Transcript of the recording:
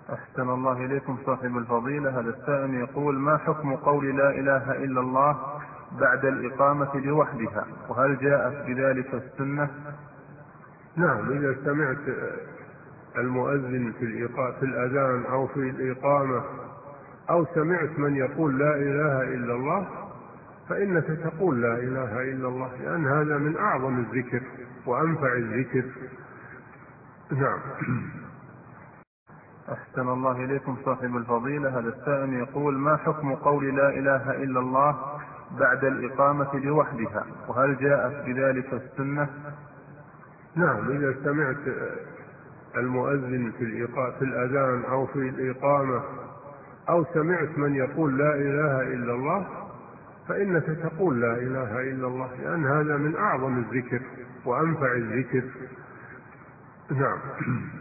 أحسن الله إليكم صاحب الفضيلة. هذا السائل يقول: ما حكم قول لا إله إلا الله بعد الإقامة لوحدها، وهل جاءت بذلك السنة؟ نعم، إذا سمعت المؤذن في الأذان أو في الإقامة، أو سمعت من يقول لا إله إلا الله، فإنك تقول لا إله إلا الله، لأن هذا من أعظم الذكر وأنفع الذكر. نعم. أحسن الله إليكم صاحب الفضيلة. هذا السائل يقول: ما حكم قول لا إله إلا الله بعد الإقامة لوحدها، وهل جاءت بذلك السنة؟ نعم، إذا سمعت المؤذن في الأذان أو في الإقامة، أو سمعت من يقول لا إله إلا الله، فإنك تقول لا إله إلا الله، لأن هذا من أعظم الذكر وأنفع الذكر. نعم.